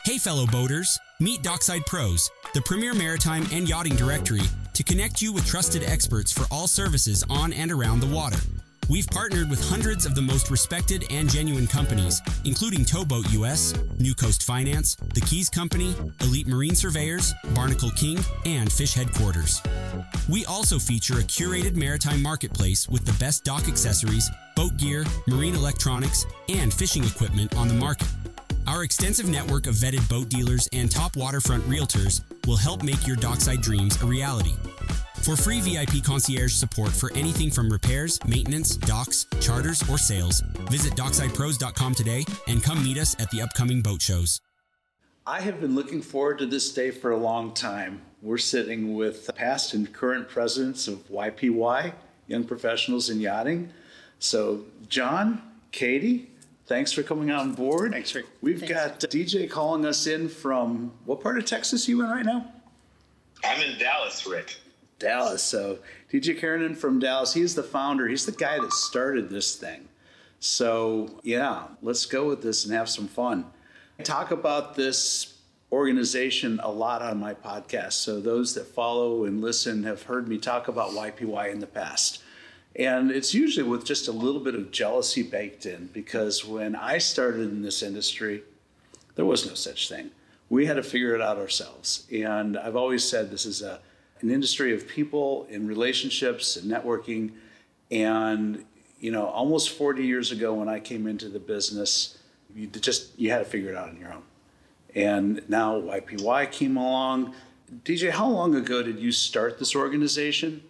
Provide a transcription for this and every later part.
Hey fellow boaters, meet Dockside Pros, the premier maritime and yachting directory to connect you with trusted experts for all services on and around the water. We've partnered with hundreds of the most respected and genuine companies, including Towboat US, New Coast Finance, The Keys Company, Elite Marine Surveyors, Barnacle King, and Fish Headquarters. We also feature a curated maritime marketplace with the best dock accessories, boat gear, marine electronics, and fishing equipment on the market. Our extensive network of vetted boat dealers and top waterfront realtors will help make your dockside dreams a reality. For free VIP concierge support for anything from repairs, maintenance, docks, charters, or sales, visit docksidepros.com today and come meet us at the upcoming boat shows. I have been looking forward to this day for a long time. We're sitting with past and current presidents of YPY, Young Professionals in Yachting. So, John, Katie, thanks for coming on board. Thanks, Rick. We've got DJ calling us in from, what part of Texas are you in right now? I'm in Dallas, Rick. Dallas. So DJ Kiernan from Dallas, he's the founder. He's the guy that started this thing. So yeah, let's go with this and have some fun. I talk about this organization a lot on my podcast. So those that follow and listen have heard me talk about YPY in the past. And it's usually with just a little bit of jealousy baked in, because when I started in this industry, there was no such thing. We had to figure it out ourselves. And I've always said this is an industry of people and relationships and networking. And, you know, almost 40 years ago when I came into the business, you had to figure it out on your own. And now YPY came along. DJ, how long ago did you start this organization?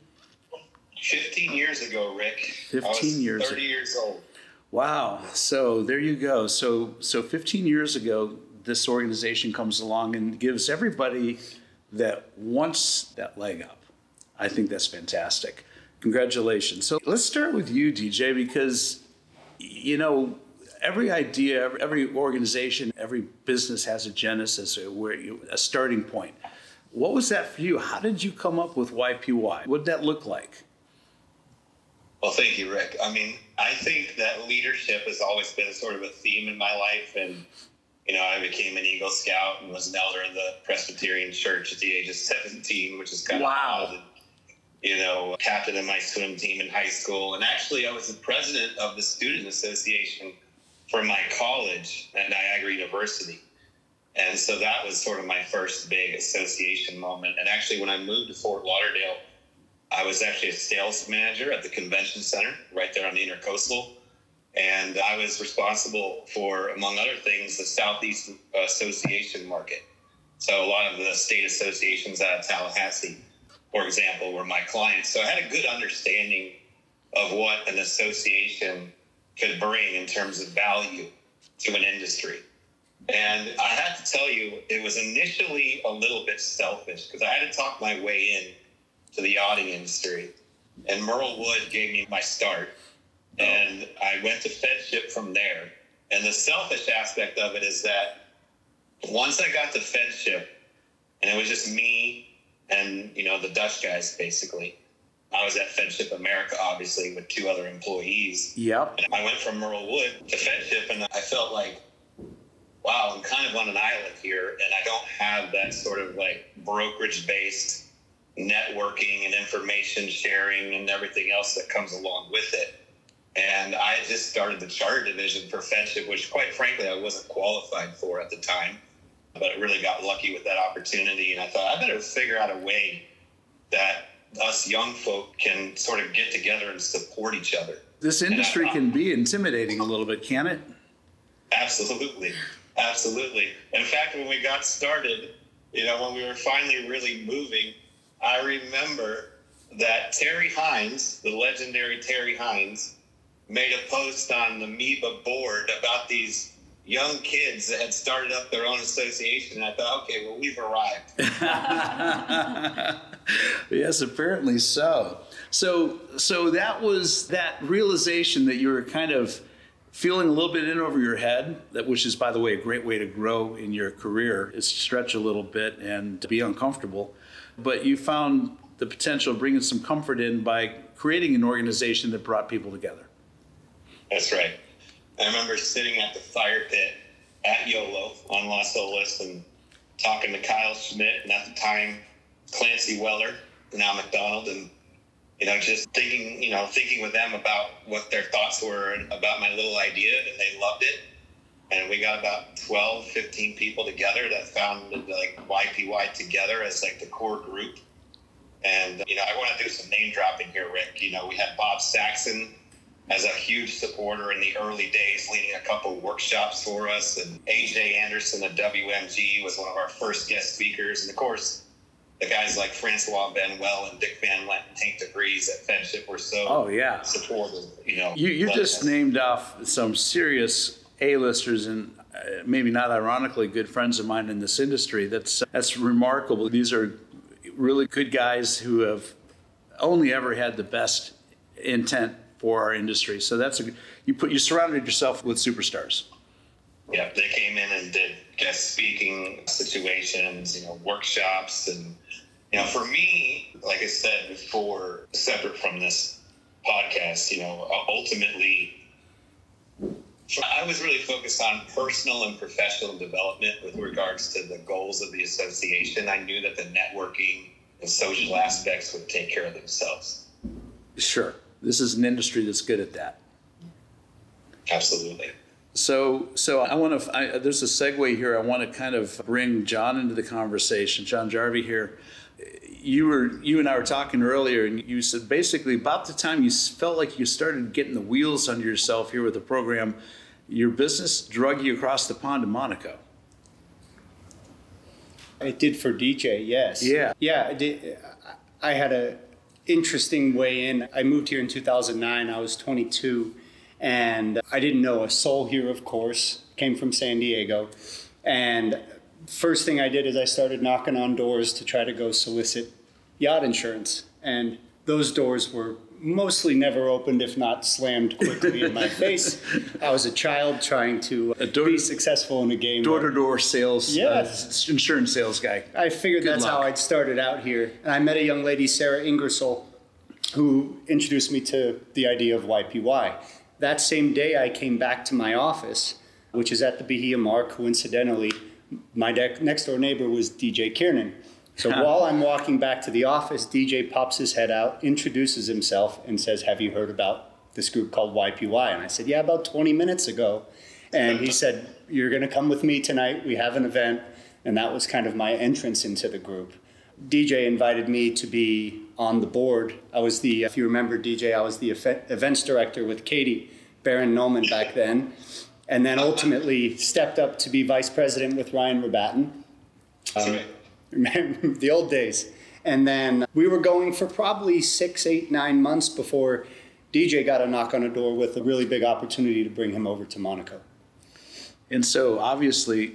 15 years ago, Rick. 15 years. 30 years old. Wow. So there you go. So 15 years ago, this organization comes along and gives everybody that wants that leg up. I think that's fantastic. Congratulations. So let's start with you, DJ, because, you know, every idea, every organization, every business has a genesis, a starting point. What was that for you? How did you come up with YPY? What did that look like? Well, thank you, Rick. I mean, I think that leadership has always been sort of a theme in my life. And, you know, I became an Eagle Scout and was an elder in the Presbyterian Church at the age of 17, which is kind of odd. You know, captain of my swim team in high school. And actually, I was the president of the Student Association for my college at Niagara University. And so that was sort of my first big association moment. And actually, when I moved to Fort Lauderdale, I was actually a sales manager at the convention center right there on the Intercoastal. And I was responsible for, among other things, the Southeast Association market. So a lot of the state associations out of Tallahassee, for example, were my clients. So I had a good understanding of what an association could bring in terms of value to an industry. And I have to tell you, it was initially a little bit selfish because I had to talk my way in to the yachting industry. And Merle Wood gave me my start. And I went to Fedship from there. And the selfish aspect of it is that once I got to Fedship, and it was just me and, you know, the Dutch guys, basically. I was at Fedship America, obviously, with 2 other employees. Yep. And I went from Merle Wood to Fedship, and I felt like, wow, I'm kind of on an island here, and I don't have that sort of like brokerage-based networking and information sharing and everything else that comes along with it. And I just started the charter division for Fedship, which quite frankly, I wasn't qualified for at the time, but I really got lucky with that opportunity. And I thought I better figure out a way that us young folk can sort of get together and support each other. This industry can be intimidating a little bit, can it? Absolutely. Absolutely. In fact, when we got started, you know, when we were finally really moving, I remember that Terry Hines, the legendary Terry Hines, made a post on the MEBA board about these young kids that had started up their own association. And I thought, okay, well, we've arrived. Yes, apparently so. So that was that realization that you were kind of feeling a little bit in over your head, which is, by the way, a great way to grow in your career, is to stretch a little bit and to be uncomfortable. But you found the potential of bringing some comfort in by creating an organization that brought people together. That's right. I remember sitting at the fire pit at YOLO on Las Olas and talking to Kyle Schmidt, and at the time Clancy Weller, now McDonald, and just thinking with them about what their thoughts were about my little idea, and they loved it. And we got about 12, 15 people together that founded like YPY together as like the core group. And, I want to do some name dropping here, Rick. We had Bob Saxon as a huge supporter in the early days, leading a couple workshops for us. And AJ Anderson of WMG was one of our first guest speakers. And of course, the guys like Francois Benuel and Dick Van Lent and Hank DeVries at Fedship were so supportive. You just named off some serious A-listers and maybe not ironically good friends of mine in this industry. That's remarkable. These are really good guys who have only ever had the best intent for our industry. So you surrounded yourself with superstars. Yeah, they came in and did guest speaking situations, workshops. And, for me, like I said before, separate from this podcast, ultimately, I was really focused on personal and professional development with regards to the goals of the association. I knew that the networking and social aspects would take care of themselves. Sure. This is an industry that's good at that. Absolutely. So there's a segue here. I want to kind of bring John into the conversation. John Jarvie here. You and I were talking earlier, and you said basically about the time you felt like you started getting the wheels under yourself here with the program, your business drug you across the pond to Monaco. It did for DJ, yes. Yeah. Yeah, it did. I had a interesting way in. I moved here in 2009. I was 22, and I didn't know a soul here, of course. Came from San Diego. And first thing I did is I started knocking on doors to try to go solicit yacht insurance. And those doors were mostly never opened, if not slammed quickly in my face. I was a child trying to be successful in a game. Door-to-door sales, yes. Insurance sales guy. I figured that's how I'd started out here. And I met a young lady, Sarah Ingersoll, who introduced me to the idea of YPY. That same day I came back to my office, which is at the Bahia Mark, who incidentally, my next door neighbor was DJ Kiernan. So while I'm walking back to the office, DJ pops his head out, introduces himself, and says, "Have you heard about this group called YPY?" And I said, "Yeah, about 20 minutes ago." And he said, "You're going to come with me tonight. We have an event." And that was kind of my entrance into the group. DJ invited me to be on the board. If you remember DJ, I was the events director with Katie Barron-Noman back then. And then ultimately stepped up to be vice president with Ryan Rabatin. Remember the old days. And then we were going for probably 6, 8, 9 months before DJ got a knock on a door with a really big opportunity to bring him over to Monaco. And so obviously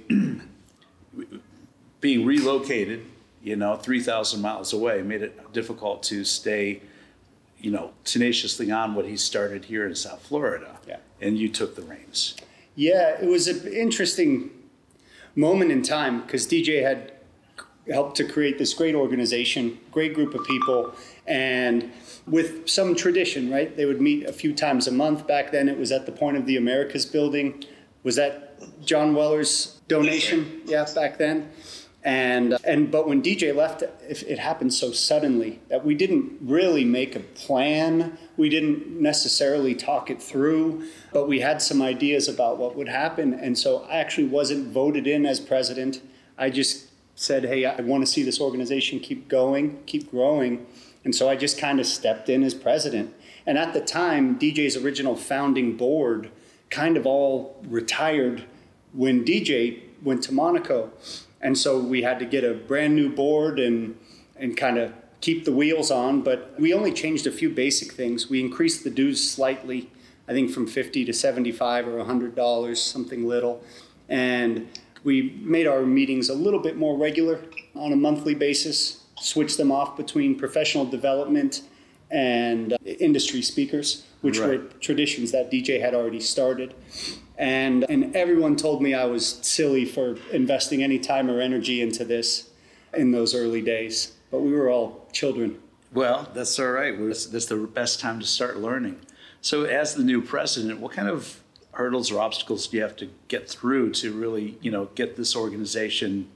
being relocated, 3,000 miles away made it difficult to stay, tenaciously on what he started here in South Florida. Yeah. And you took the reins. Yeah, it was an interesting moment in time because DJ had helped to create this great organization, great group of people, and with some tradition, right? They would meet a few times a month. Back then it was at the Point of the Americas building. Was that John Weller's donation? Yeah, back then. But when DJ left, it happened so suddenly that we didn't really make a plan. We didn't necessarily talk it through, but we had some ideas about what would happen. And so I actually wasn't voted in as president. I just said, hey, I want to see this organization keep going, keep growing. And so I just kind of stepped in as president. And at the time, DJ's original founding board kind of all retired when DJ went to Monaco. And so we had to get a brand new board and kind of keep the wheels on. But we only changed a few basic things. We increased the dues slightly, I think from $50 to $75 or $100, something little. And we made our meetings a little bit more regular on a monthly basis, switched them off between professional development and industry speakers, which were traditions that DJ had already started. And everyone told me I was silly for investing any time or energy into this in those early days. But we were all children. Well, that's all right. That's the best time to start learning. So as the new president, what kind of hurdles or obstacles do you have to get through to really, get this organization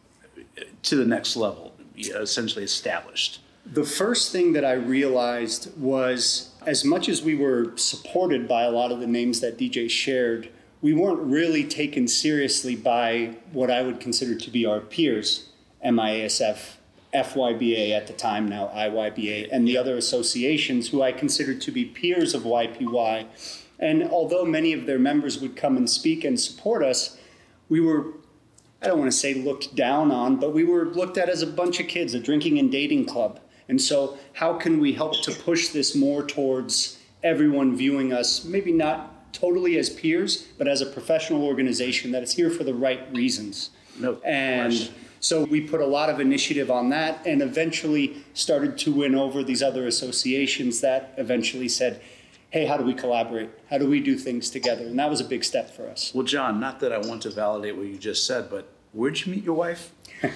to the next level, essentially established? The first thing that I realized was, as much as we were supported by a lot of the names that DJ shared, we weren't really taken seriously by what I would consider to be our peers, MIASF, FYBA at the time, now IYBA, and the other associations who I considered to be peers of YPY. And although many of their members would come and speak and support us, we were, I don't want to say looked down on, but we were looked at as a bunch of kids, a drinking and dating club. And so how can we help to push this more towards everyone viewing us, maybe not totally as peers, but as a professional organization that is here for the right reasons? No and question. So we put a lot of initiative on that and eventually started to win over these other associations that eventually said, hey, how do we collaborate? How do we do things together? And that was a big step for us. Well, John, not that I want to validate what you just said, but where'd you meet your wife?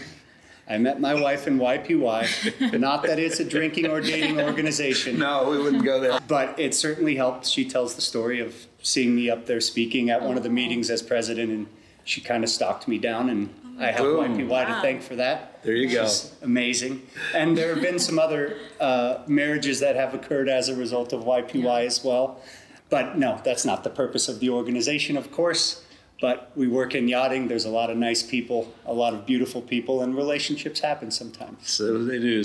I met my wife in YPY. Not that it's a drinking or dating organization. No, we wouldn't go there. But it certainly helped. She tells the story of seeing me up there speaking at one of the meetings as president, and she kind of stalked me down, and I have Boom. YPY to thank for that. There you go. She's amazing. And there have been some other marriages that have occurred as a result of YPY as well. But no, that's not the purpose of the organization, of course. But we work in yachting. There's a lot of nice people, a lot of beautiful people, and relationships happen sometimes. So they do.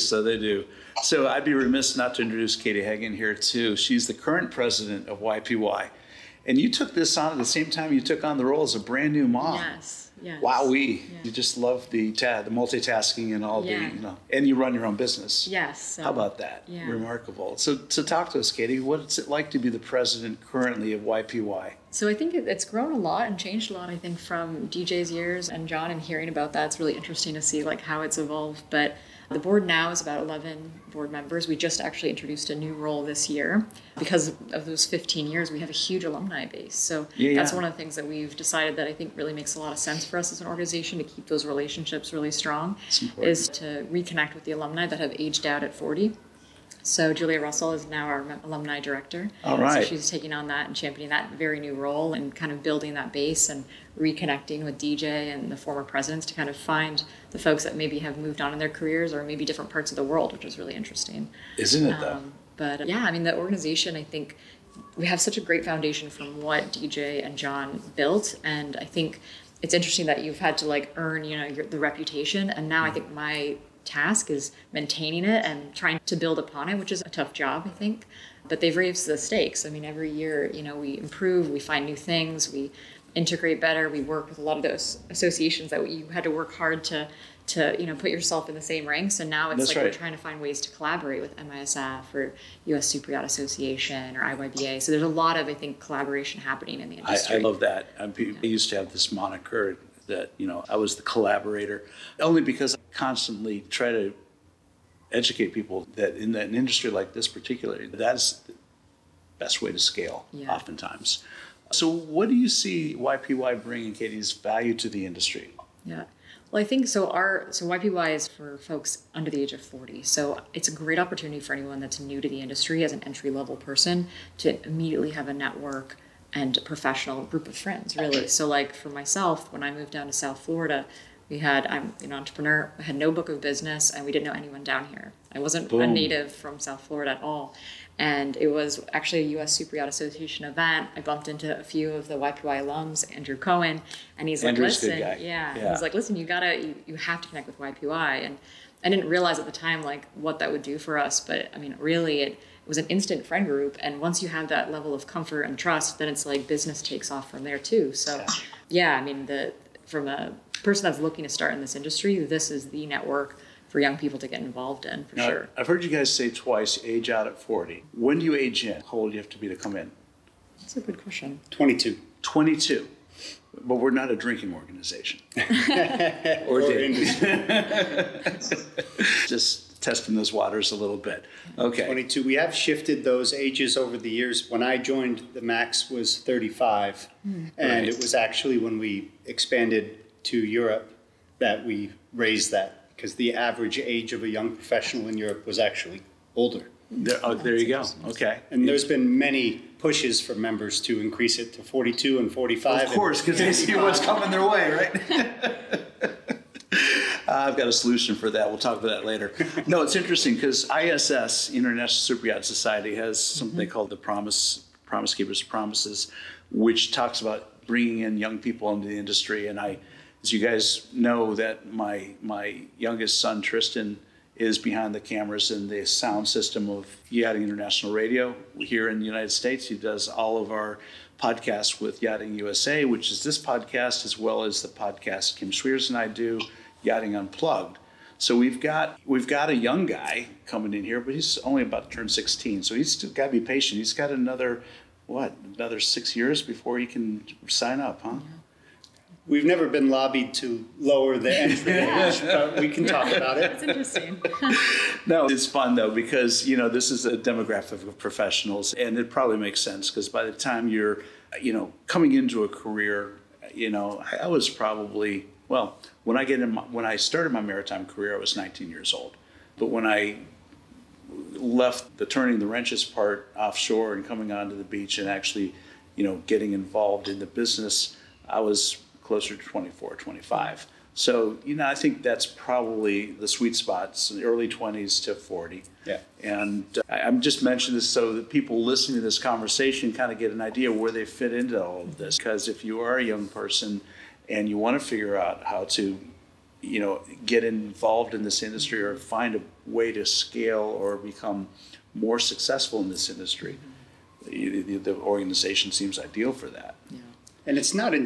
So I'd be remiss not to introduce Katie Hagen here too. She's the current president of YPY. And you took this on at the same time you took on the role as a brand new mom. Yes. Wowee. Yeah. You just love the multitasking and all and you run your own business. Yes. So, How about that? Yeah. Remarkable. So talk to us, Katie. What's it like to be the president currently of YPY? So I think it's grown a lot and changed a lot, I think, from DJ's years and John, and hearing about that. It's really interesting to see how it's evolved. But the board now is about 11 board members. We just actually introduced a new role this year. Because of those 15 years, we have a huge alumni base. So that's one of the things that we've decided that I think really makes a lot of sense for us as an organization to keep those relationships really strong, is to reconnect with the alumni that have aged out at 40. So Julia Russell is now our alumni director. All right. So she's taking on that and championing that very new role and kind of building that base and reconnecting with DJ and the former presidents to kind of find the folks that maybe have moved on in their careers or maybe different parts of the world, which is really interesting. Isn't it though? But yeah, I mean, the organization, I think we have such a great foundation from what DJ and John built. And I think it's interesting that you've had to earn, the reputation. And now I think my task is maintaining it and trying to build upon it, which is a tough job, I think. But they've raised the stakes. I mean, every year, we improve, we find new things, we integrate better, we work with a lot of those associations that you had to work hard to put yourself in the same ranks. And now it's we're trying to find ways to collaborate with MISF or US Super Yacht Association or IYBA. So there's a lot of, I think, collaboration happening in the industry. I love that. I used to have this moniker that, I was the collaborator, only because I constantly try to educate people that in an industry like this particularly, that's the best way to scale oftentimes. So what do you see YPY bringing, Katie's value to the industry? Yeah. Well, I think so YPY is for folks under the age of 40. So it's a great opportunity for anyone that's new to the industry as an entry-level person to immediately have a network and a professional group of friends, really. Okay. So for myself, when I moved down to South Florida, I'm an entrepreneur, I had no book of business, and we didn't know anyone down here. I wasn't a native from South Florida at all. And it was actually a US Super Yacht Association event. I bumped into a few of the YPY alums, Andrew Cohen, and he's Andrew's listen, good guy. Yeah. He's like, listen, you have to connect with YPY. And I didn't realize at the time what that would do for us, but I mean, really it was an instant friend group. And once you have that level of comfort and trust, then it's business takes off from there too. So I mean, from a person that's looking to start in this industry, this is the network for young people to get involved in, for sure. I've heard you guys say twice, age out at 40. When do you age in? How old do you have to be to come in? That's a good question. 22. 22. But we're not a drinking organization. or dating. Just testing those waters a little bit. Okay. 22. We have shifted those ages over the years. When I joined, the max was 35. And it was actually when we expanded to Europe that we raised that, because the average age of a young professional in Europe was actually older. There you go. Okay. And there's been many pushes for members to increase it to 42 and 45. Of course, because they see what's coming their way, right? I've got a solution for that. We'll talk about that later. No, it's interesting because ISS, International Superyacht Society, has something they call the Promise Keepers Promises, which talks about bringing in young people into the industry. And as you guys know, that my youngest son, Tristan, is behind the cameras in the sound system of Yachting International Radio here in the United States. He does all of our podcasts with Yachting USA, which is this podcast, as well as the podcast Kim Sweers and I do, Yachting Unplugged. So we've got a young guy coming in here, but he's only about to turn 16. So he's still got to be patient. He's got another 6 years before he can sign up, huh? We've never been lobbied to lower the entry age, but we can talk about it. That's interesting. No, it's fun though, because, this is a demographic of professionals, and it probably makes sense because by the time you're, coming into a career, I was probably, when I started my maritime career, I was 19 years old. But when I left the turning the wrenches part offshore and coming onto the beach and actually, getting involved in the business, I was closer to 24, 25. So, I think that's probably the sweet spots, in the early 20s to 40. Yeah. And I'm just mentioning this so that people listening to this conversation kind of get an idea where they fit into all of this. Because if you are a young person and you want to figure out how to, get involved in this industry or find a way to scale or become more successful in this industry, the organization seems ideal for that. Yeah. And it's not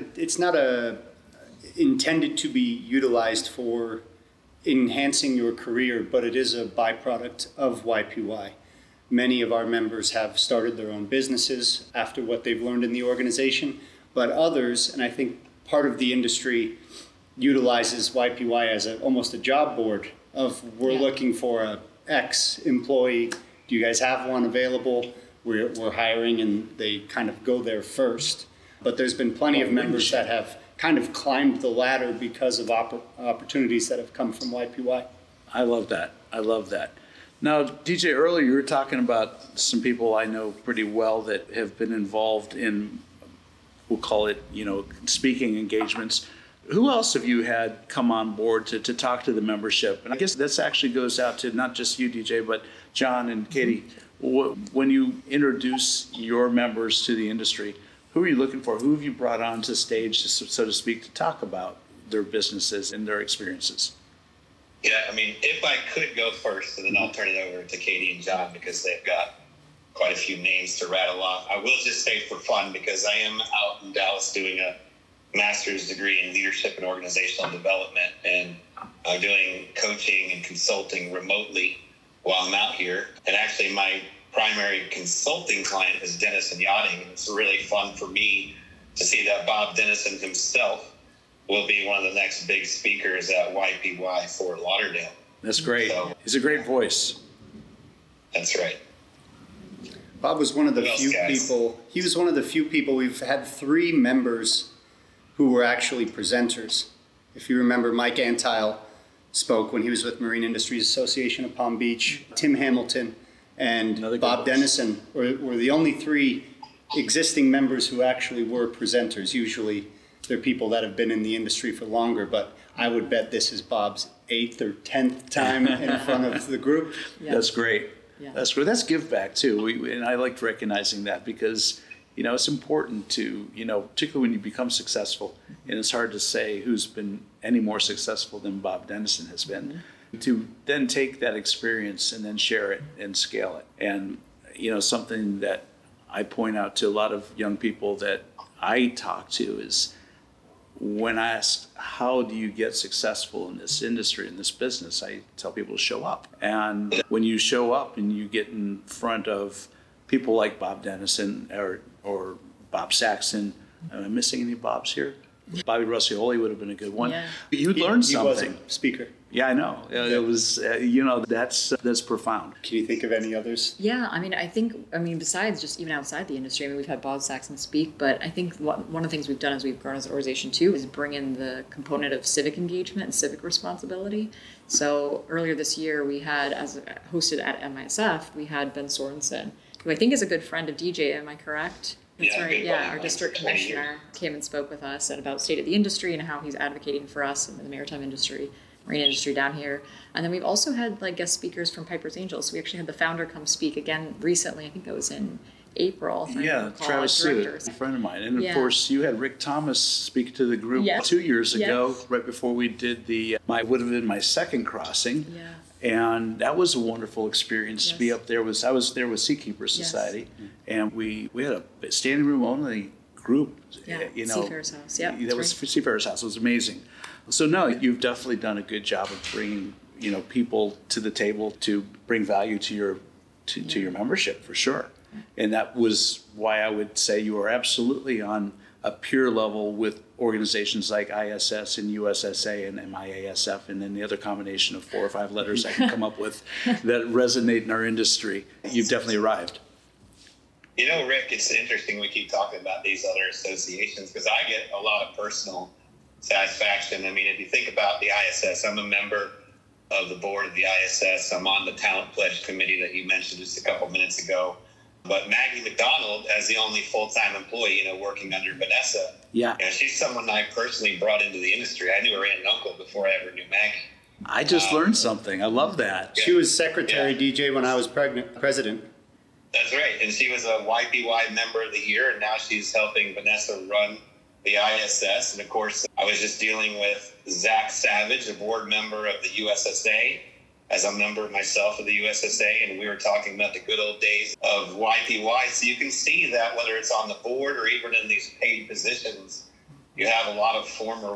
intended to be utilized for enhancing your career, but it is a byproduct of YPY. Many of our members have started their own businesses after what they've learned in the organization, but others, and I think part of the industry utilizes YPY as almost a job board of we're looking for a X employee. Do you guys have one available? We're hiring, and they kind of go there first. But there's been plenty of members that have kind of climbed the ladder because of opportunities that have come from YPY. I love that. Now, DJ, earlier you were talking about some people I know pretty well that have been involved in, we'll call it, speaking engagements. Who else have you had come on board to talk to the membership? And I guess this actually goes out to not just you, DJ, but John and Katie. When you introduce your members to the industry, who are you looking for? Who have you brought onto stage, so to speak, to talk about their businesses and their experiences? Yeah, if I could go first, and then I'll turn it over to Katie and John because they've got quite a few names to rattle off. I will just say for fun, because I am out in Dallas doing a master's degree in leadership and organizational development, and I'm doing coaching and consulting remotely while I'm out here. And actually my primary consulting client is Dennison Yachting. It's really fun for me to see that Bob Dennison himself will be one of the next big speakers at YPY Fort Lauderdale. That's great. So, he's a great voice. That's right. Bob was one of the few people. He was one of the few people. We've had 3 members who were actually presenters. If you remember, Mike Antile spoke when he was with Marine Industries Association of Palm Beach. Tim Hamilton and Bob Dennison were the only 3 existing members who actually were presenters. Usually they're people that have been in the industry for longer, but I would bet this is Bob's 8th or 10th time in front of the group. Yeah. That's great. Yeah. That's great. That's give back too. And I liked recognizing that because, it's important to, particularly when you become successful, and it's hard to say who's been any more successful than Bob Dennison has been. To then take that experience and then share it and scale it. And, something that I point out to a lot of young people that I talk to is when asked, how do you get successful in this industry, in this business, I tell people to show up. And when you show up and you get in front of people like Bob Dennison or Bob Saxon, am I missing any Bobs here? Bobby Russioli would have been a good one. Yeah. You'd learn He was something. a speaker. Yeah, I know. It was, that's profound. Can you think of any others? Yeah, besides just even outside the industry, we've had Bob Saxon speak, but I think one of the things we've done as we've grown as an organization too is bring in the component of civic engagement and civic responsibility. So earlier this year, we had, as hosted at MISF, we had Ben Sorensen, who I think is a good friend of DJ, am I correct? That's Yeah, right. good Yeah, one. our district commissioner came and spoke with us about state of the industry and how he's advocating for us in the maritime industry, marine industry down here. And then we've also had guest speakers from Piper's Angels. So we actually had the founder come speak again recently. I think that was in April. If I Yeah, recall, Travis as Seward, directors. a friend of mine. And of Yeah. course, you had Rick Thomas speak to the group Yes. 2 years Yes. ago, right before we did would have been my second crossing. Yeah. And that was a wonderful experience to be Yes. up there. I was there with Seakeepers Yes. Society, and we had a standing room only group. Yeah, Seafarers House. Yeah, that that's was right. Seafarers House. It was amazing. So no, you've definitely done a good job of bringing people to the table to bring value to your membership for sure. And that was why I would say you are absolutely on a peer level with organizations like ISS and USSA and MIASF, and then the other combination of 4 or 5 letters I can come up with that resonate in our industry. You've definitely arrived. Rick, it's interesting we keep talking about these other associations because I get a lot of personal satisfaction. I mean, if you think about the ISS, I'm a member of the board of the ISS. I'm on the Talent Pledge Committee that you mentioned just a couple minutes ago. But Maggie McDonald, as the only full-time employee, working under Vanessa, Yeah. She's someone I personally brought into the industry. I knew her aunt and uncle before I ever knew Maggie. I just learned something. I love that. She was secretary, Yeah. DJ, when I was president. That's right. And she was a YPY member of the year, and now she's helping Vanessa run the ISS. And of course, I was just dealing with Zach Savage, a board member of the USSA, as a member myself of the USSA, and we were talking about the good old days of YPY. So you can see that whether it's on the board or even in these paid positions, you have a lot of former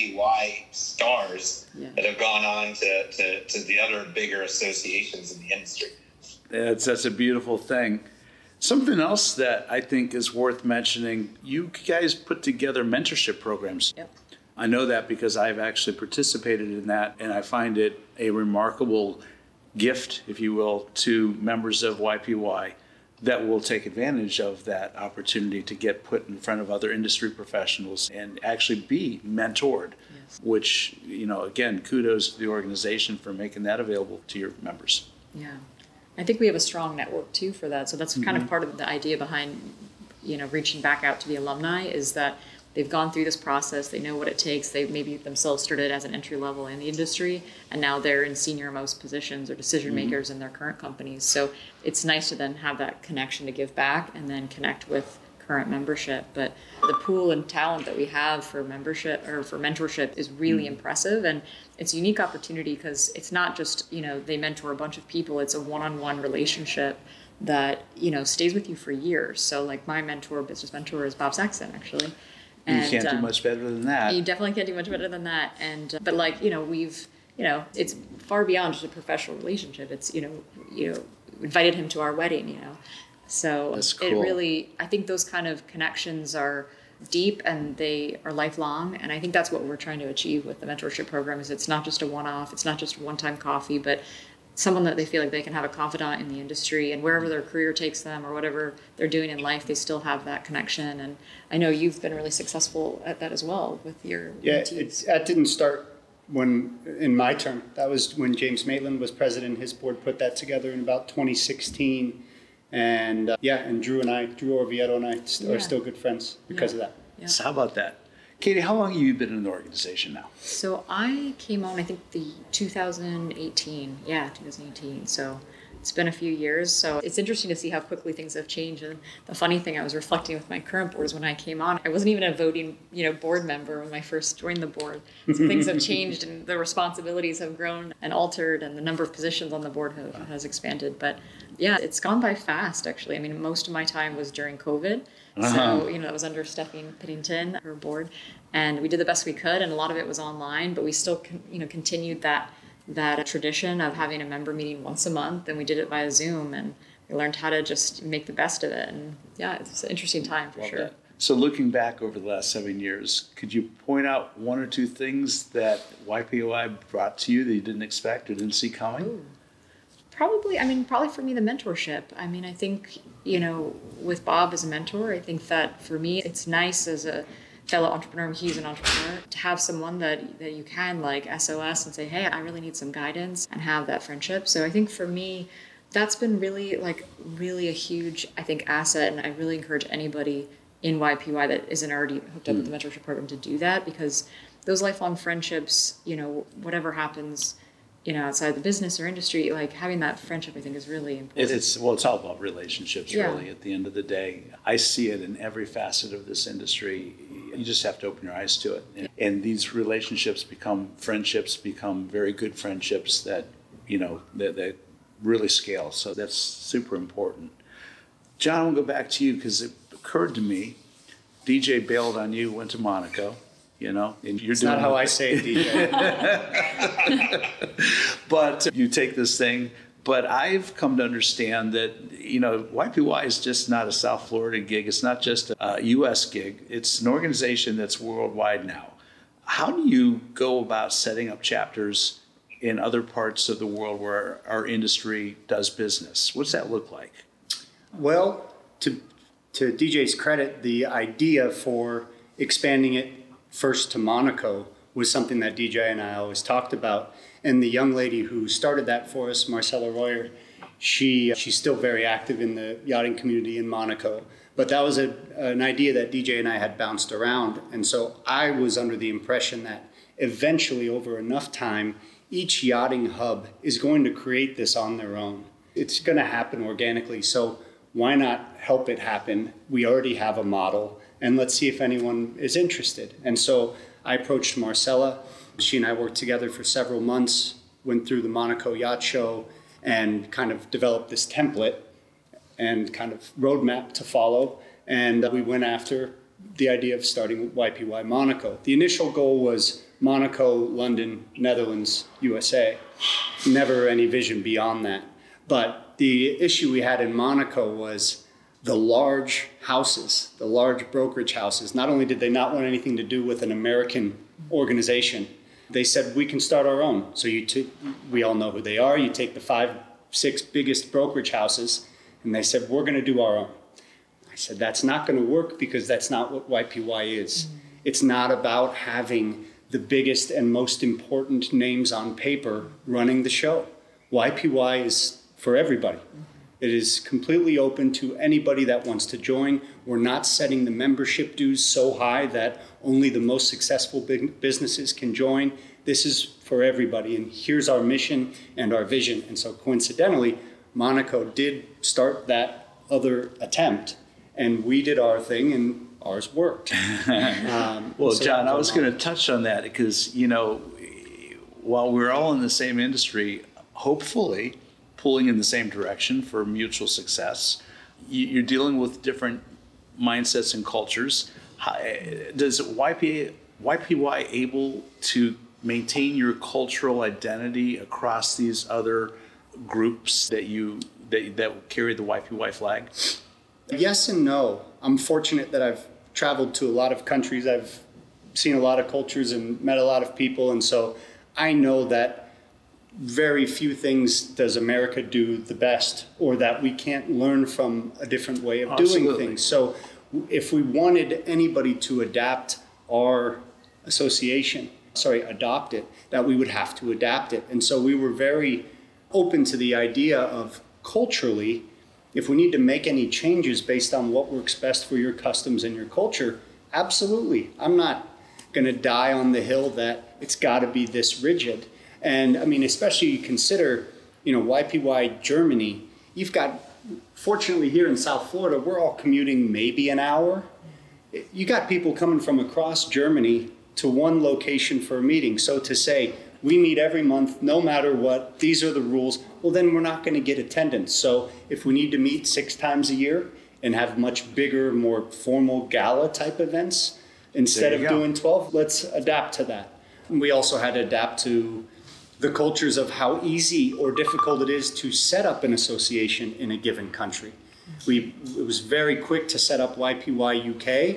YPY stars that have gone on to the other bigger associations in the industry. That's a beautiful thing. Something else that I think is worth mentioning, you guys put together mentorship programs. Yep. I know that because I've actually participated in that, and I find it a remarkable gift, if you will, to members of YPY that will take advantage of that opportunity to get put in front of other industry professionals and actually be mentored, which, again, kudos to the organization for making that available to your members. Yeah. I think we have a strong network too for that. So that's kind of part of the idea behind, reaching back out to the alumni is that they've gone through this process. They know what it takes. They maybe themselves started as an entry level in the industry, and now they're in senior most positions or decision makers in their current companies. So it's nice to then have that connection to give back and then connect with current membership. But the pool and talent that we have for membership or for mentorship is really impressive, and it's a unique opportunity because it's not just they mentor a bunch of people. It's a one-on-one relationship that stays with you for years. So like my business mentor is Bob Saxon actually. You can't do much better than that. You definitely can't do much better than that. And but we've it's far beyond just a professional relationship. It's invited him to our wedding. So That's it cool. really, I think those kind of connections are deep and they are lifelong. And I think that's what we're trying to achieve with the mentorship program is it's not just a one-off, it's not just a one-time coffee, but someone that they feel like they can have a confidant in the industry, and wherever their career takes them or whatever they're doing in life, they still have that connection. And I know you've been really successful at that as well with your mentees. That didn't start in my term. That was when James Maitland was president. His board put that together in about 2016. And and Drew Orvieto and I are still good friends because of that. Yeah. So how about that? Katie, how long have you been in the organization now? So I came on, I think, the 2018. Yeah, 2018. So it's been a few years. So it's interesting to see how quickly things have changed. And the funny thing I was reflecting with my current board is when I came on, I wasn't even a voting, board member when I first joined the board. So things have changed and the responsibilities have grown and altered and the number of positions on the board has expanded. But yeah, it's gone by fast, actually. I mean, most of my time was during COVID. So, that was under Stephanie Piddington, her board. And we did the best we could, and a lot of it was online, but we still, continued that tradition of having a member meeting once a month, and we did it via Zoom, and we learned how to just make the best of it. And yeah, it's an interesting time for sure. That. So looking back over the last 7 years, could you point out one or two things that YPOI brought to you that you didn't expect or didn't see coming? Ooh. Probably for me, the mentorship. I mean, I think, with Bob as a mentor, I think that for me, it's nice as a fellow entrepreneur, he's an entrepreneur, to have someone that you can like SOS and say, hey, I really need some guidance, and have that friendship. So I think for me, that's been really a huge, I think, asset. And I really encourage anybody in YPY that isn't already hooked up with the mentorship program to do that, because those lifelong friendships, whatever happens, outside the business or industry, like having that friendship, I think, is really important. It's all about relationships, really, at the end of the day. I see it in every facet of this industry. You just have to open your eyes to it. And these relationships become friendships, become very good friendships that really scale. So that's super important. John, I want to go back to you because it occurred to me, DJ bailed on you, went to Monaco. And you're not how I say it, DJ. But you take this thing. But I've come to understand that, YPY is just not a South Florida gig. It's not just a U.S. gig. It's an organization that's worldwide now. How do you go about setting up chapters in other parts of the world where our industry does business? What does that look like? Well, to DJ's credit, the idea for expanding it first to Monaco was something that DJ and I always talked about. And the young lady who started that for us, Marcella Royer, she's still very active in the yachting community in Monaco. But that was an idea that DJ and I had bounced around. And so I was under the impression that eventually, over enough time, each yachting hub is going to create this on their own. It's going to happen organically. So why not help it happen? We already have a model, and let's see if anyone is interested. And so I approached Marcella. She and I worked together for several months, went through the Monaco Yacht Show, and kind of developed this template and kind of roadmap to follow. And we went after the idea of starting YPY Monaco. The initial goal was Monaco, London, Netherlands, USA. Never any vision beyond that. But the issue we had in Monaco was the large houses, the large brokerage houses. Not only did they not want anything to do with an American organization, they said, we can start our own. So we all know who they are. You take the 5-6 biggest brokerage houses, and they said, we're going to do our own. I said, that's not going to work, because that's not what YPY is. Mm-hmm. It's not about having the biggest and most important names on paper running the show. YPY is for everybody. Mm-hmm. It is completely open to anybody that wants to join. We're not setting the membership dues so high that only the most successful big businesses can join. This is for everybody, and here's our mission and our vision. And so coincidentally, Monaco did start that other attempt, and we did our thing, and ours worked. Well, so John, I was going to touch on that because, while we're all in the same industry, hopefully pulling in the same direction for mutual success, you're dealing with different mindsets and cultures. Does YPY able to maintain your cultural identity across these other groups that carry the YPY flag? Yes and no. I'm fortunate that I've traveled to a lot of countries. I've seen a lot of cultures and met a lot of people. And so I know that very few things does America do the best, or that we can't learn from a different way of doing things. So if we wanted anybody to adopt our association, adopt it, that we would have to adapt it. And so we were very open to the idea of culturally, if we need to make any changes based on what works best for your customs and your culture, absolutely. I'm not going to die on the hill that it's got to be this rigid. And I mean, especially you consider, YPY Germany, you've got, fortunately here in South Florida, we're all commuting maybe an hour. You got people coming from across Germany to one location for a meeting. So to say, we meet every month, no matter what, these are the rules, well, then we're not going to get attendance. So if we need to meet 6 times a year and have much bigger, more formal gala type events, instead of doing 12, let's adapt to that. And we also had to adapt to the cultures of how easy or difficult it is to set up an association in a given country. It was very quick to set up YPY UK,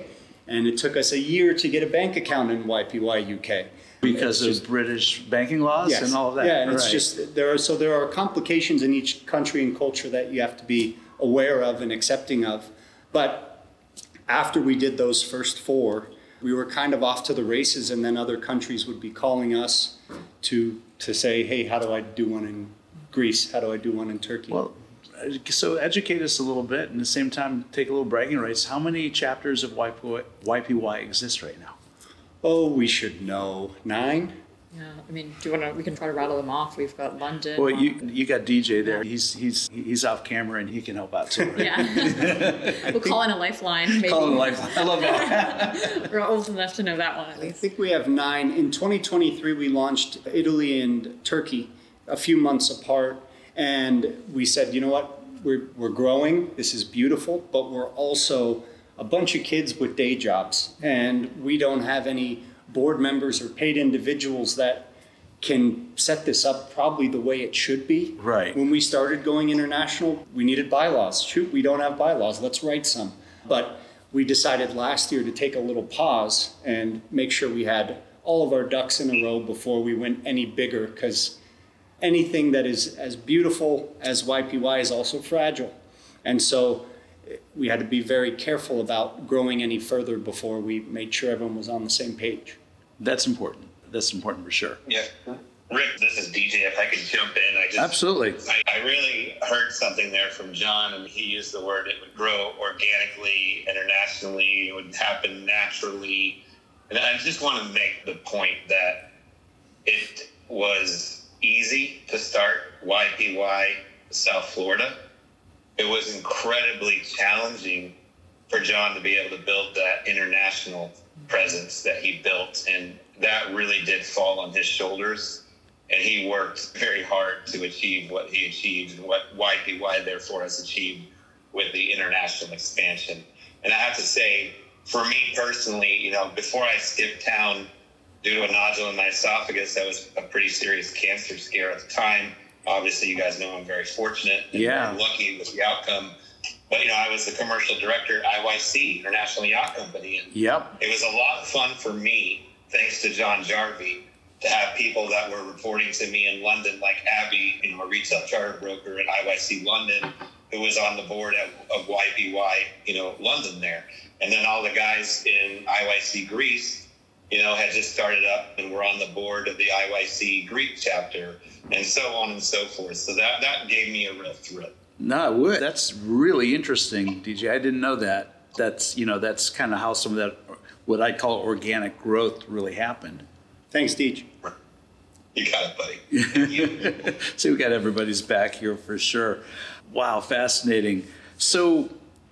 And it took us a year to get a bank account in YPY UK. Because of British banking laws and all of that. Yeah, and it's just, there are complications in each country and culture that you have to be aware of and accepting of. But after we did those first 4, we were kind of off to the races, and then other countries would be calling us to say, hey, how do I do one in Greece? How do I do one in Turkey? Well, so educate us a little bit, and at the same time, take a little bragging rights. How many chapters of YPY exist right now? Oh, we should know. 9? Yeah, I mean, do you want to? We can try to rattle them off. We've got London. Well, you got DJ there. He's off camera and he can help out too. Right? Yeah, we'll call in a lifeline. Maybe. Call in a lifeline. I love that. We're old enough to know that one at I least. think we have 9. In 2023, we launched Italy and Turkey a few months apart, and we said, you know what, we're growing. This is beautiful, but we're also a bunch of kids with day jobs, and we don't have any board members or paid individuals that can set this up probably the way it should be. Right. When we started going international, we needed bylaws. Shoot, we don't have bylaws. Let's write some. But we decided last year to take a little pause and make sure we had all of our ducks in a row before we went any bigger, because anything that is as beautiful as YPY is also fragile. And so we had to be very careful about growing any further before we made sure everyone was on the same page. That's important. That's important for sure. Yeah. Rick, this is DJ. If I could jump in, Absolutely. I really heard something there from John, and he used the word it would grow organically, internationally, it would happen naturally. And I just want to make the point that it was easy to start YPY South Florida. It was incredibly challenging for John to be able to build that international presence that he built, and that really did fall on his shoulders. And he worked very hard to achieve what he achieved and what YPY therefore has achieved with the international expansion. And I have to say, for me personally, before I skipped town due to a nodule in my esophagus, that was a pretty serious cancer scare at the time. Obviously, you guys know I'm very fortunate and very lucky with the outcome. But, I was the commercial director at IYC, International Yacht Company. And it was a lot of fun for me, thanks to John Jarvie, to have people that were reporting to me in London, like Abby, a retail charter broker at IYC London, who was on the board of YPY, London there. And then all the guys in IYC Greece, had just started up and were on the board of the IYC Greek chapter, and so on and so forth. So that gave me a real thrill. No, that's really interesting, DJ. I didn't know that. That's kind of how some of that, what I call organic growth, really happened. Thanks, DJ. You got it, buddy. So we got everybody's back here for sure. Wow, fascinating. So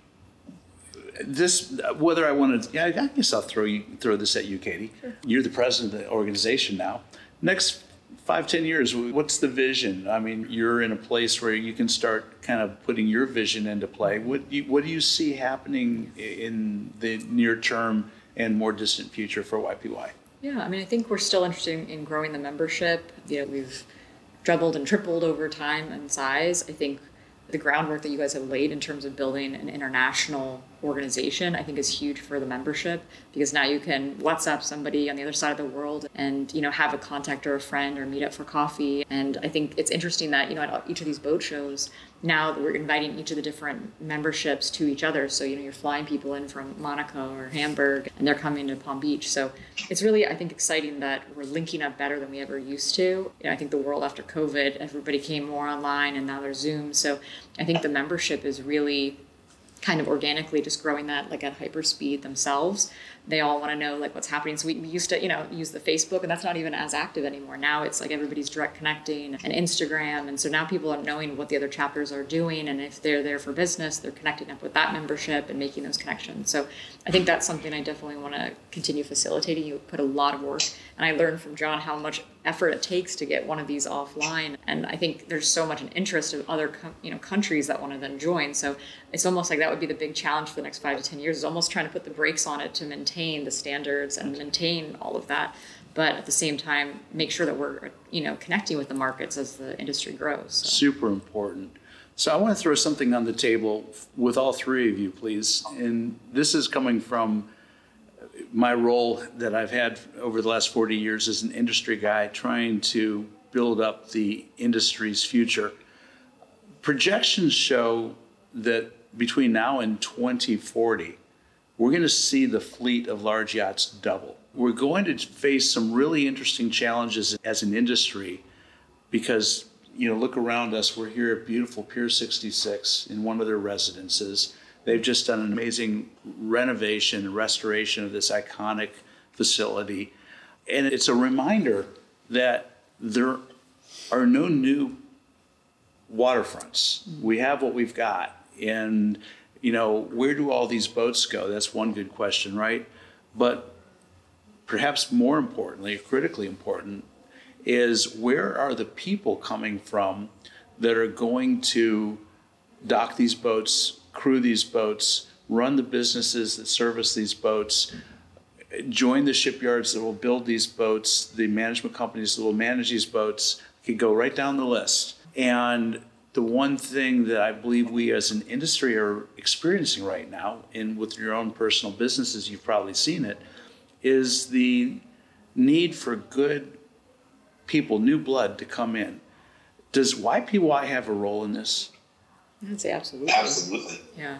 this, whether I wanted, I guess I'll throw this at you, Katie. Sure. You're the president of the organization now. Next 5-10 years, what's the vision? I mean, you're in a place where you can start kind of putting your vision into play. What do you see happening in the near term and more distant future for YPY? Yeah, I mean, I think we're still interested in growing the membership. We've doubled and tripled over time and size. I think the groundwork that you guys have laid in terms of building an international organization, I think is huge for the membership, because now you can WhatsApp somebody on the other side of the world and, have a contact or a friend or meet up for coffee. And I think it's interesting that, at each of these boat shows, now we're inviting each of the different memberships to each other. So, you're flying people in from Monaco or Hamburg, and they're coming to Palm Beach. So it's really, I think, exciting that we're linking up better than we ever used to. I think the world after COVID, everybody came more online, and now there's Zoom. So I think the membership is really kind of organically just growing that like at hyper speed themselves. They all want to know like what's happening. So we used to, use the Facebook, and that's not even as active anymore. Now it's like everybody's direct connecting and Instagram. And so now people are knowing what the other chapters are doing. And if they're there for business, they're connecting up with that membership and making those connections. So I think that's something I definitely want to continue facilitating. You put a lot of work. And I learned from John how much effort it takes to get one of these offline. And I think there's so much an interest of other countries that want to then join. So it's almost like that would be the big challenge for the next 5 to 10 years, is almost trying to put the brakes on it to maintain the standards and maintain all of that. But at the same time, make sure that we're, connecting with the markets as the industry grows. So. Super important. So I want to throw something on the table with all three of you, please. And this is coming from my role that I've had over the last 40 years as an industry guy trying to build up the industry's future. Projections show that between now and 2040, we're going to see the fleet of large yachts double. We're going to face some really interesting challenges as an industry because, look around us. We're here at beautiful Pier 66 in one of their residences. They've just done an amazing renovation and restoration of this iconic facility. And it's a reminder that there are no new waterfronts. We have what we've got. And, where do all these boats go? That's one good question, right? But perhaps more importantly, critically important, is where are the people coming from that are going to dock these boats, crew these boats, run the businesses that service these boats, join the shipyards that will build these boats, the management companies that will manage these boats. Could go right down the list. And the one thing that I believe we as an industry are experiencing right now, and with your own personal businesses, you've probably seen it, is the need for good people, new blood to come in. Does YPY have a role in this? I'd say absolutely. Absolutely. Yeah.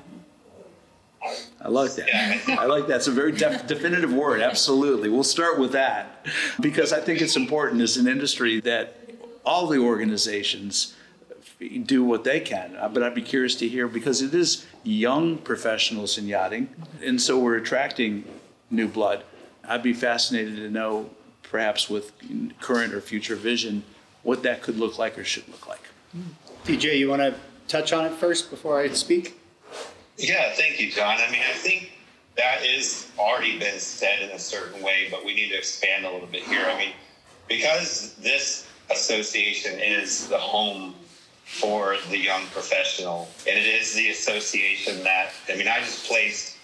I like that. I like that. It's a very definitive word. Absolutely. We'll start with that because I think it's important as an industry that all the organizations do what they can. But I'd be curious to hear because it is young professionals in yachting, and so we're attracting new blood. I'd be fascinated to know, perhaps with current or future vision, what that could look like or should look like. DJ, you want to touch on it first before I speak? Yeah, thank you, John. I think that is already been said in a certain way, but we need to expand a little bit here. Because this association is the home for the young professional, and it is the association that, I just placed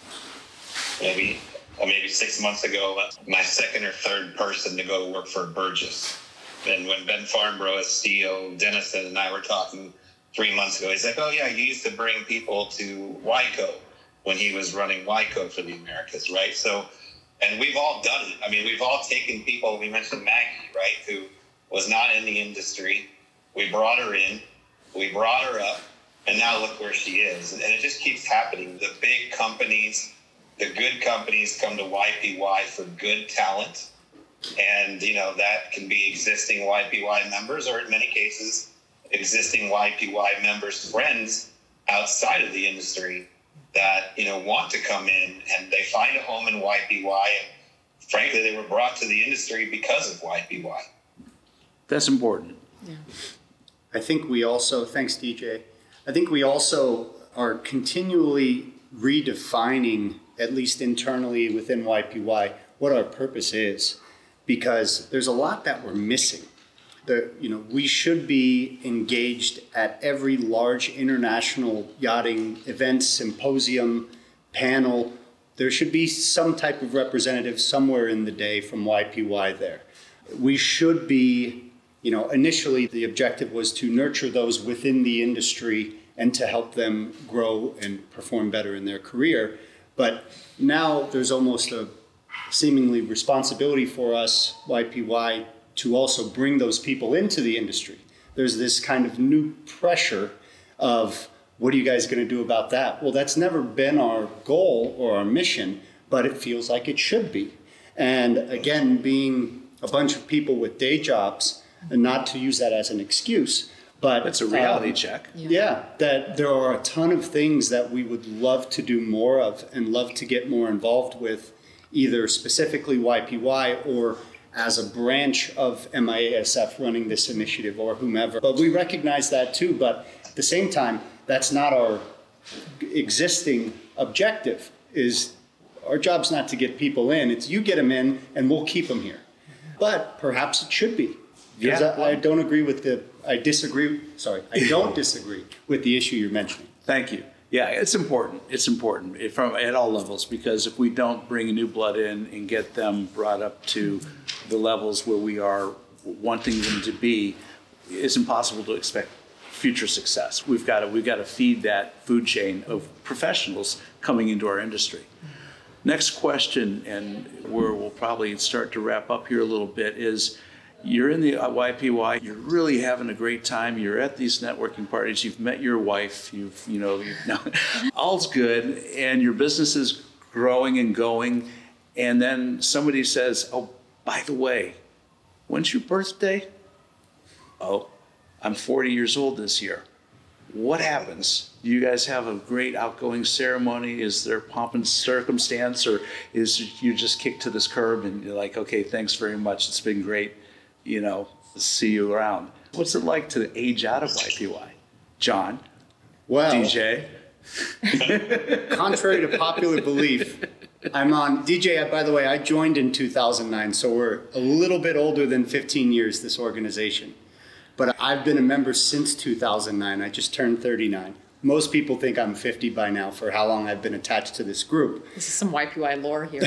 maybe 6 months ago, my second or third person to go work for Burgess. And when Ben Farnborough, as CEO, Dennison and I were talking 3 months ago, he's like, oh yeah, you used to bring people to WICO when he was running WICO for the Americas, right? So, and we've all done it. We've all taken people, we mentioned Maggie, right, who was not in the industry. We brought her in, we brought her up, and now look where she is. And it just keeps happening. The big companies, the good companies come to YPY for good talent. And, that can be existing YPY members, or in many cases, existing YPY members' friends outside of the industry that, want to come in and they find a home in YPY. And frankly, they were brought to the industry because of YPY. That's important. Yeah. I think we also, thanks DJ, I think we also are continually redefining, at least internally within YPY, what our purpose is, because there's a lot that we're missing. We should be engaged at every large international yachting event, symposium, panel. There should be some type of representative somewhere in the day from YPY there. We should be, initially the objective was to nurture those within the industry and to help them grow and perform better in their career. But now there's almost a seemingly responsibility for us, YPY, to also bring those people into the industry. There's this kind of new pressure of, what are you guys going to do about that? Well, that's never been our goal or our mission, but it feels like it should be. And again, being a bunch of people with day jobs, and not to use that as an excuse, but That's a reality check. Yeah, that there are a ton of things that we would love to do more of and love to get more involved with, either specifically YPY or as a branch of MIASF running this initiative or whomever. But we recognize that too, but at the same time, that's not our existing objective. Is our job's not to get people in, it's you get them in and we'll keep them here. But perhaps it should be. Because I don't disagree with the issue you're mentioning. Thank you. Yeah, it's important. It's important at all levels, because if we don't bring new blood in and get them brought up to the levels where we are wanting them to be, it's impossible to expect future success. We've got to feed that food chain of professionals coming into our industry. Next question, and where we'll probably start to wrap up here a little bit, is you're in the YPY, you're really having a great time, you're at these networking parties, you've met your wife, all's good, and your business is growing and going, and then somebody says, oh, by the way, when's your birthday? Oh, I'm 40 years old this year. What happens? Do you guys have a great outgoing ceremony? Is there pomp and circumstance, or is you just kicked to this curb and you're like, okay, thanks very much. It's been great. See you around. What's it like to age out of YPY? John? Well, DJ? Contrary to popular belief, I'm on DJ. By the way, I joined in 2009, so we're a little bit older than 15 years, this organization. But I've been a member since 2009. I just turned 39. Most people think I'm 50 by now for how long I've been attached to this group. This is some YPY lore here.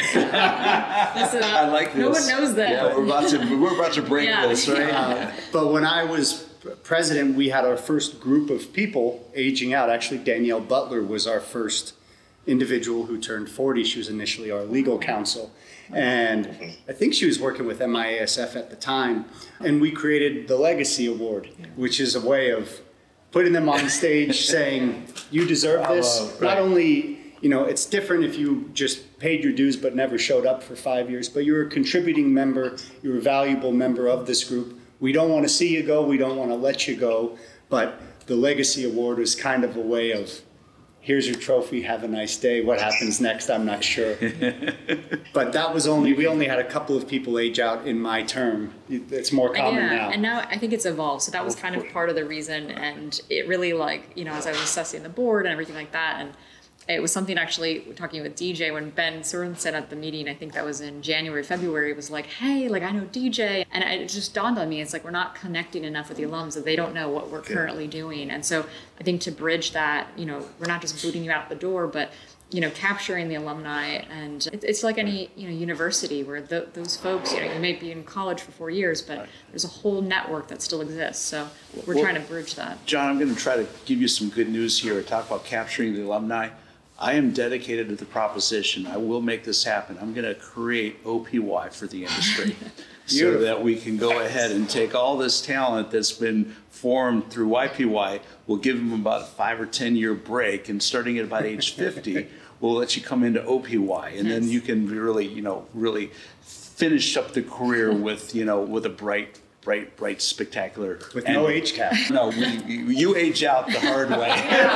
I like this. No one knows that. Yeah, we're about to break this, right? But when I was president, we had our first group of people aging out. Actually, Danielle Butler was our first individual who turned 40. She was initially our legal counsel. And I think she was working with MIASF at the time. And we created the Legacy Award, which is a way of putting them on stage saying, you deserve this. Right. Not only, it's different if you just paid your dues but never showed up for 5 years, but you're a contributing member, you're a valuable member of this group. We don't want to see you go, we don't want to let you go, but the Legacy Award is kind of a way of, here's your trophy, have a nice day. What happens next, I'm not sure. But we only had a couple of people age out in my term. It's more common now. And now I think it's evolved. So that was kind of part of the reason. And it really as I was assessing the board and everything like that, and it was something actually talking with DJ when Ben Sorensen at the meeting, I think that was in January, February, was like, hey, I know DJ. And it just dawned on me, it's like we're not connecting enough with the alums that they don't know what we're currently doing. And so I think to bridge that, we're not just booting you out the door, but, capturing the alumni. And it's like any, university where those folks, you may be in college for 4 years, but there's a whole network that still exists. So we're trying to bridge that. John, I'm going to try to give you some good news here, talk about capturing the alumni. I am dedicated to the proposition. I will make this happen. I'm going to create OPY for the industry so that we can go ahead and take all this talent that's been formed through YPY. We'll give them about a 5 or 10 year break, and starting at about age 50, we'll let you come into OPY, and then you can really finish up the career with a bright, spectacular. With no age cap. No, you age out the hard way.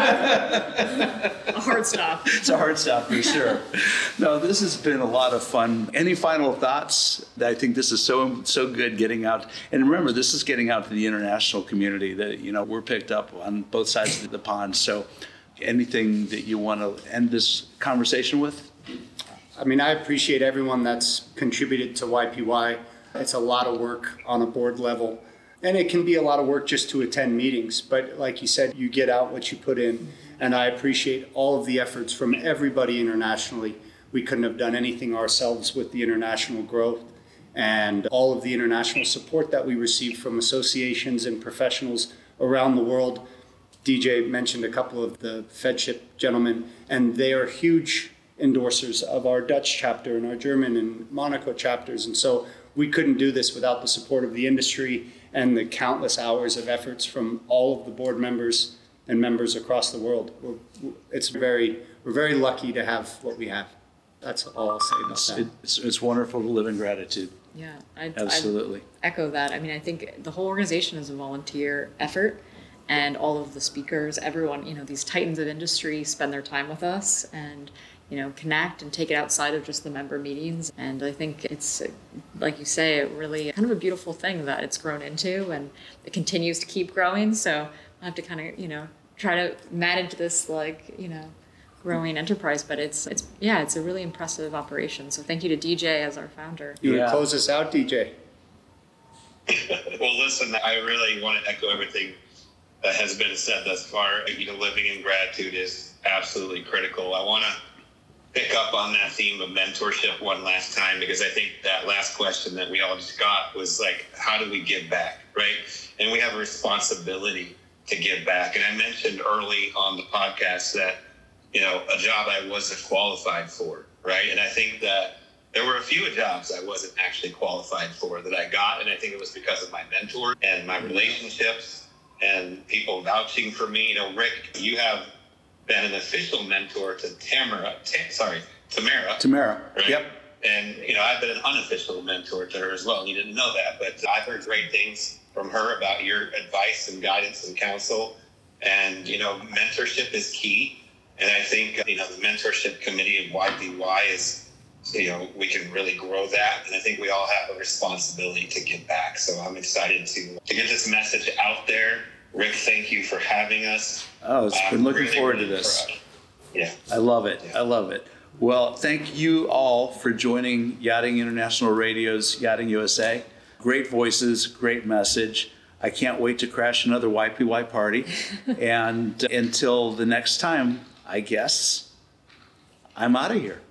A hard stop. It's a hard stop for sure. No, this has been a lot of fun. Any final thoughts? I think this is so good getting out. And remember, this is getting out to the international community that, we're picked up on both sides of the pond. So anything that you want to end this conversation with? I appreciate everyone that's contributed to YPY. It's a lot of work on a board level, and it can be a lot of work just to attend meetings. But like you said, you get out what you put in, and I appreciate all of the efforts from everybody internationally. We couldn't have done anything ourselves with the international growth and all of the international support that we receive from associations and professionals around the world. DJ mentioned a couple of the Fedship gentlemen, and they are huge endorsers of our Dutch chapter and our German and Monaco chapters. And so we couldn't do this without the support of the industry and the countless hours of efforts from all of the board members and members across the world. We're very lucky to have what we have. That's all I'll say about that. It's wonderful to live in gratitude. Yeah, Absolutely. I echo that. I think the whole organization is a volunteer effort, and all of the speakers, everyone, these titans of industry spend their time with us and connect and take it outside of just the member meetings. And I think it's, like you say, really kind of a beautiful thing that it's grown into, and it continues to keep growing. So I have to kind of, try to manage this growing enterprise, but it's a really impressive operation. So thank you to DJ as our founder. You want to close us out, DJ? Well, listen, I really want to echo everything that has been said thus far. Living in gratitude is absolutely critical. I want to pick up on that theme of mentorship one last time, because I think that last question that we all just got was how do we give back, right? And we have a responsibility to give back. And I mentioned early on the podcast that, a job I wasn't qualified for, right? And I think that there were a few jobs I wasn't actually qualified for that I got, and I think it was because of my mentor and my relationships and people vouching for me. You know, Rick, you have been an official mentor to Tamara. Right? Yep. And, you know, I've been an unofficial mentor to her as well. You didn't know that, but I've heard great things from her about your advice and guidance and counsel. And, you know, mentorship is key. And I think, you know, the mentorship committee of YPY is, you know, we can really grow that. And I think we all have a responsibility to give back. So I'm excited to get this message out there. Rick, thank you for having us. Oh, it's been looking forward to this. Yeah. I love it. I love it. Well, thank you all for joining Yachting International Radio's Yachting USA. Great voices, great message. I can't wait to crash another YPY party. And until the next time, I guess I'm out of here.